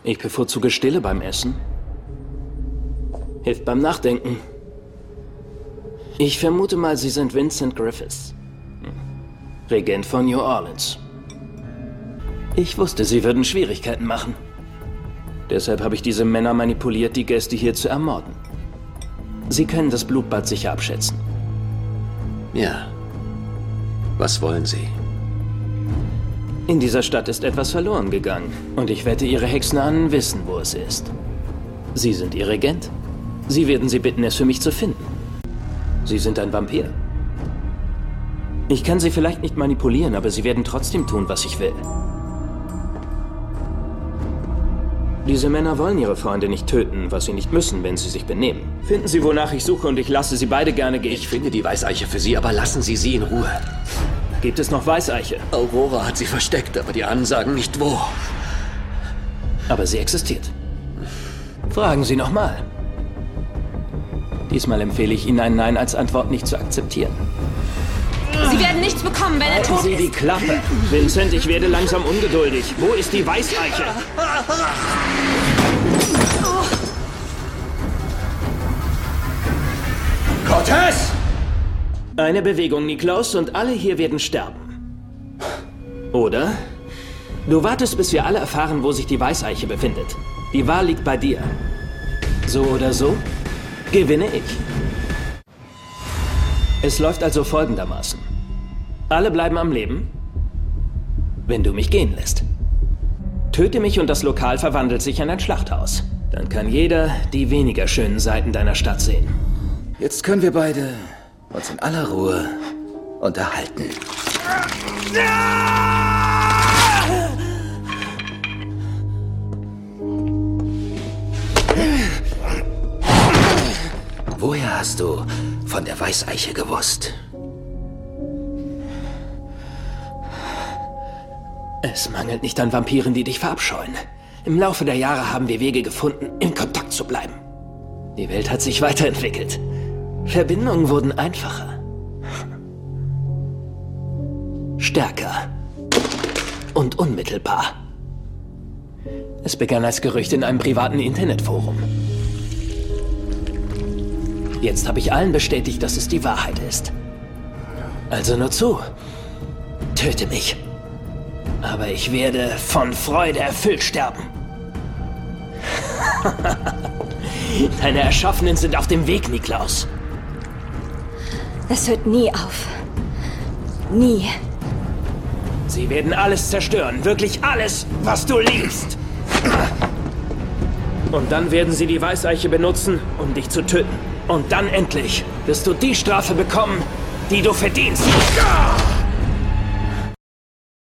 Ich bevorzuge Stille beim Essen. Hilft beim Nachdenken. Ich vermute mal, Sie sind Vincent Griffiths. Regent von New Orleans. Ich wusste, Sie würden Schwierigkeiten machen. Deshalb habe ich diese Männer manipuliert, die Gäste hier zu ermorden. Sie können das Blutbad sicher abschätzen. Ja. Was wollen Sie? In dieser Stadt ist etwas verloren gegangen. Und ich wette, Ihre Hexenahnen wissen, wo es ist. Sie sind Ihr Regent. Sie werden Sie bitten, es für mich zu finden. Sie sind ein Vampir. Ich kann Sie vielleicht nicht manipulieren, aber Sie werden trotzdem tun, was ich will. Diese Männer wollen ihre Freunde nicht töten, was sie nicht müssen, wenn sie sich benehmen. Finden Sie, wonach ich suche, und ich lasse Sie beide gerne gehen. Ich finde die Weißeiche für Sie, aber lassen Sie sie in Ruhe. Gibt es noch Weißeiche? Aurora hat sie versteckt, aber die Ahnen sagen nicht wo. Aber sie existiert. Fragen Sie nochmal. Diesmal empfehle ich Ihnen, ein Nein als Antwort nicht zu akzeptieren. Sie werden nichts bekommen, wenn er Halten tot Sie ist. die Klappe. Vincent, ich werde langsam ungeduldig. Wo ist die Weißeiche? Cortez! Eine Bewegung, Niklaus, und alle hier werden sterben. Oder? Du wartest, bis wir alle erfahren, wo sich die Weißeiche befindet. Die Wahl liegt bei dir. So oder so, gewinne ich. Es läuft also folgendermaßen. Alle bleiben am Leben, wenn du mich gehen lässt. Töte mich und das Lokal verwandelt sich in ein Schlachthaus. Dann kann jeder die weniger schönen Seiten deiner Stadt sehen. Jetzt können wir beide uns in aller Ruhe unterhalten. Woher hast du von der Weißeiche gewusst? Es mangelt nicht an Vampiren, die dich verabscheuen. Im Laufe der Jahre haben wir Wege gefunden, in Kontakt zu bleiben. Die Welt hat sich weiterentwickelt. Verbindungen wurden einfacher. Stärker. Und unmittelbar. Es begann als Gerücht in einem privaten Internetforum. Jetzt habe ich allen bestätigt, dass es die Wahrheit ist. Also nur zu. Töte mich. Aber ich werde von Freude erfüllt sterben. Deine Erschaffenen sind auf dem Weg, Niklaus. Es hört nie auf. Nie. Sie werden alles zerstören. Wirklich alles, was du liebst. Und dann werden sie die Weißeiche benutzen, um dich zu töten. Und dann endlich wirst du die Strafe bekommen, die du verdienst.